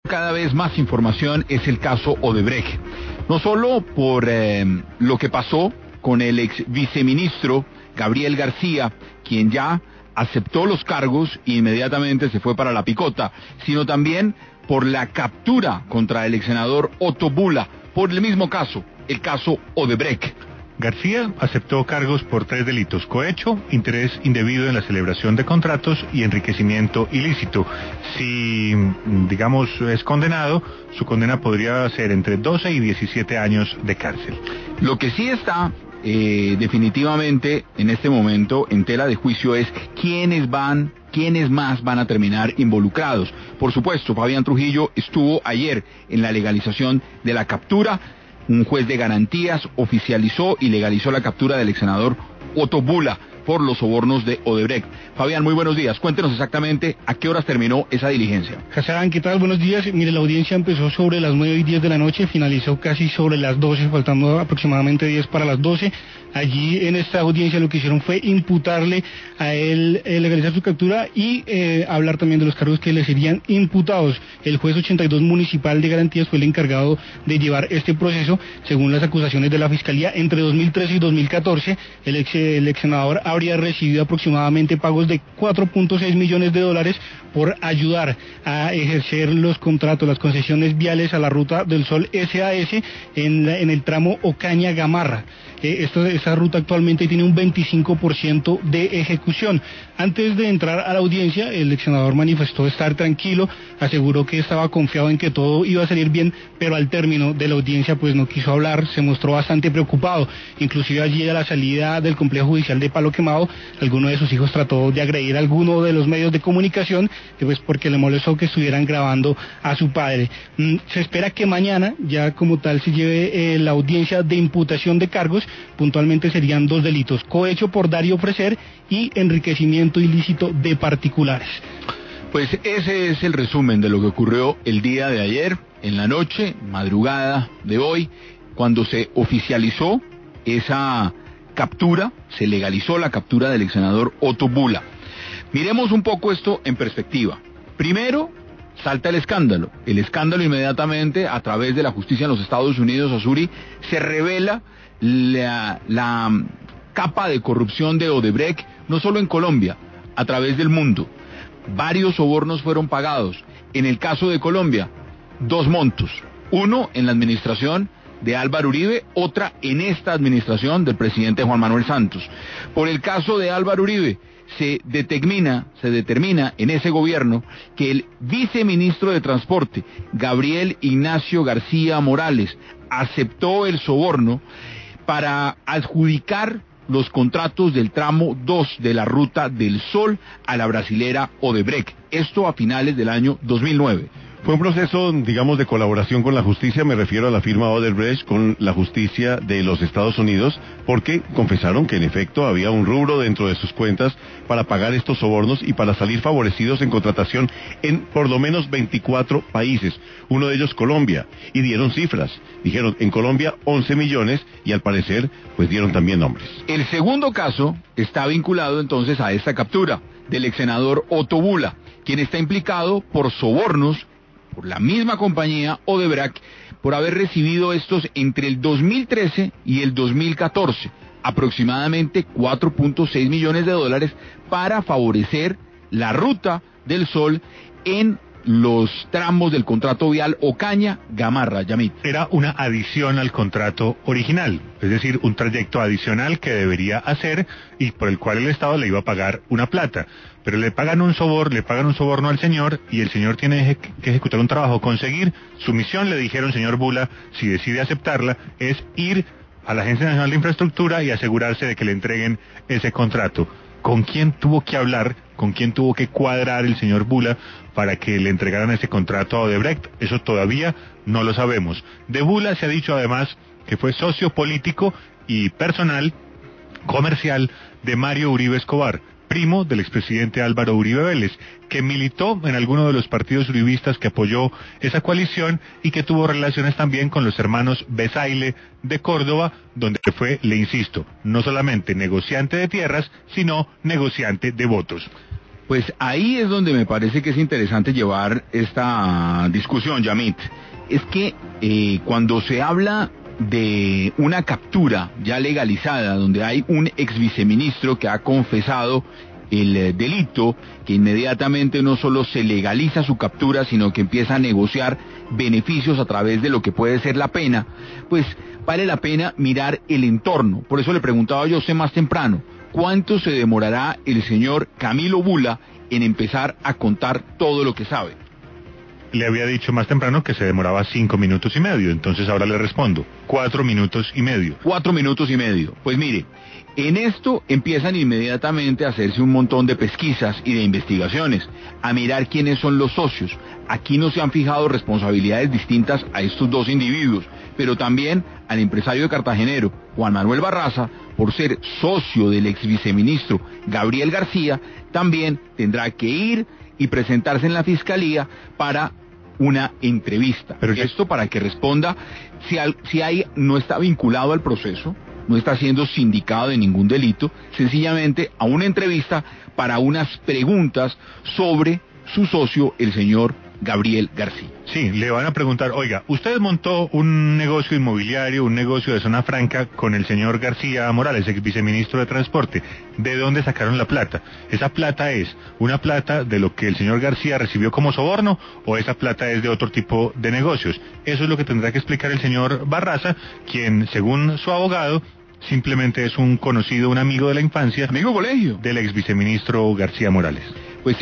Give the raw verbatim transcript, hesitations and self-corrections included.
Cada vez más información es el caso Odebrecht. No solo por eh, lo que pasó con el ex viceministro Gabriel García, quien ya aceptó los cargos e inmediatamente se fue para la picota, sino también por la captura contra el ex senador Otto Bula, por el mismo caso, el caso Odebrecht. García aceptó cargos por tres delitos: cohecho, interés indebido en la celebración de contratos y enriquecimiento ilícito. Si, digamos, es condenado, su condena podría ser entre doce y diecisiete años de cárcel. Lo que sí está eh, definitivamente en este momento en tela de juicio es quiénes van, quiénes más van a terminar involucrados. Por supuesto, Fabián Trujillo estuvo ayer en la legalización de la captura. Un juez de garantías oficializó y legalizó la captura del ex senador Otto Bula por los sobornos de Odebrecht. Fabián, muy buenos días. Cuéntenos exactamente a qué horas terminó esa diligencia. Hassan, ¿qué tal? Buenos días. Mire, la audiencia empezó sobre las nueve y diez de la noche, finalizó casi sobre las doce, faltando aproximadamente diez para las doce. Allí en esta audiencia lo que hicieron fue imputarle a él, eh, legalizar su captura y eh, hablar también de los cargos que le serían imputados. El juez ochenta y dos municipal de garantías fue el encargado de llevar este proceso. Según las acusaciones de la Fiscalía, entre dos mil trece y dos mil catorce, el ex, el ex senador habría recibido aproximadamente pagos de cuatro punto seis millones de dólares por ayudar a ejercer los contratos, las concesiones viales a la Ruta del Sol S A S en, la, en el tramo Ocaña-Gamarra. Eh, esto, esta ruta actualmente tiene un veinticinco por ciento de ejecución. Antes de entrar a la audiencia, el ex senador manifestó estar tranquilo, aseguró que estaba confiado en que todo iba a salir bien, pero al término de la audiencia pues no quiso hablar, se mostró bastante preocupado. Inclusive allí a la salida del complejo judicial de Palo Quemado, alguno de sus hijos trató de agredir a alguno de los medios de comunicación, pues porque le molestó que estuvieran grabando a su padre. Mm, se espera que mañana ya como tal se lleve eh, la audiencia de imputación de cargos. Puntualmente serían dos delitos: cohecho por dar y ofrecer y enriquecimiento ilícito de particulares. Pues ese es el resumen de lo que ocurrió el día de ayer, en la noche, madrugada de hoy, cuando se oficializó esa captura, se legalizó la captura del ex senador Otto Bula. Miremos un poco esto en perspectiva. Primero, salta el escándalo. El escándalo inmediatamente, a través de la justicia en los Estados Unidos, Osuri, se revela la, la capa de corrupción de Odebrecht, no solo en Colombia, a través del mundo. Varios sobornos fueron pagados. En el caso de Colombia, dos montos. Uno en la administración de Álvaro Uribe, otra en esta administración del presidente Juan Manuel Santos. Por el caso de Álvaro Uribe, se determina, se determina en ese gobierno que el viceministro de Transporte, Gabriel Ignacio García Morales, aceptó el soborno para adjudicar los contratos del tramo dos de la Ruta del Sol a la brasilera Odebrecht. Esto a finales del año dos mil nueve. Fue un proceso, digamos, de colaboración con la justicia, me refiero a la firma Odebrecht con la justicia de los Estados Unidos, porque confesaron que en efecto había un rubro dentro de sus cuentas para pagar estos sobornos y para salir favorecidos en contratación en por lo menos veinticuatro países, uno de ellos Colombia, y dieron cifras. Dijeron, en Colombia once millones y al parecer, pues dieron también nombres. El segundo caso está vinculado entonces a esta captura del ex senador Otto Bula, quien está implicado por sobornos por la misma compañía Odebrecht, por haber recibido estos entre el dos mil trece y el dos mil catorce, aproximadamente cuatro punto seis millones de dólares para favorecer la Ruta del Sol en los tramos del contrato vial Ocaña-Gamarra, Yamit. Era una adición al contrato original, es decir, un trayecto adicional que debería hacer y por el cual el Estado le iba a pagar una plata. Pero le pagan un soborno, le pagan un soborno al señor y el señor tiene que ejecutar un trabajo, conseguir su misión. Le dijeron, señor Bula, si decide aceptarla, es ir a la Agencia Nacional de Infraestructura y asegurarse de que le entreguen ese contrato. ¿Con quién tuvo que hablar, con quién tuvo que cuadrar el señor Bula para que le entregaran ese contrato a Odebrecht? Eso todavía no lo sabemos. De Bula se ha dicho además que fue socio político y personal, comercial, de Mario Uribe Escobar, primo del expresidente Álvaro Uribe Vélez, que militó en alguno de los partidos uribistas que apoyó esa coalición y que tuvo relaciones también con los hermanos Besaile de Córdoba, donde fue, le insisto, no solamente negociante de tierras, sino negociante de votos. Pues ahí es donde me parece que es interesante llevar esta discusión, Yamit. Es que eh, cuando se habla de una captura ya legalizada, donde hay un ex viceministro que ha confesado el eh, delito, que inmediatamente no solo se legaliza su captura, sino que empieza a negociar beneficios a través de lo que puede ser la pena, pues vale la pena mirar el entorno. Por eso le preguntaba yo a usted más temprano, ¿cuánto se demorará el señor Camilo Bula en empezar a contar todo lo que sabe? Le había dicho más temprano que se demoraba cinco minutos y medio, entonces ahora le respondo, cuatro minutos y medio. Cuatro minutos y medio. Pues mire, en esto empiezan inmediatamente a hacerse un montón de pesquisas y de investigaciones, a mirar quiénes son los socios. Aquí no se han fijado responsabilidades distintas a estos dos individuos, pero también al empresario de Cartagenero, Juan Manuel Barraza, por ser socio del ex viceministro Gabriel García, también tendrá que ir y presentarse en la fiscalía para una entrevista. Pero esto para que responda si, al, si hay, no está vinculado al proceso, no está siendo sindicado de ningún delito, sencillamente a una entrevista para unas preguntas sobre su socio, el señor Gabriel García. Sí, le van a preguntar, oiga, usted montó un negocio inmobiliario, un negocio de zona franca con el señor García Morales, ex viceministro de Transporte. ¿De dónde sacaron la plata? ¿Esa plata es una plata de lo que el señor García recibió como soborno o esa plata es de otro tipo de negocios? Eso es lo que tendrá que explicar el señor Barraza, quien, según su abogado, simplemente es un conocido, un amigo de la infancia, amigo colegio, del ex viceministro García Morales.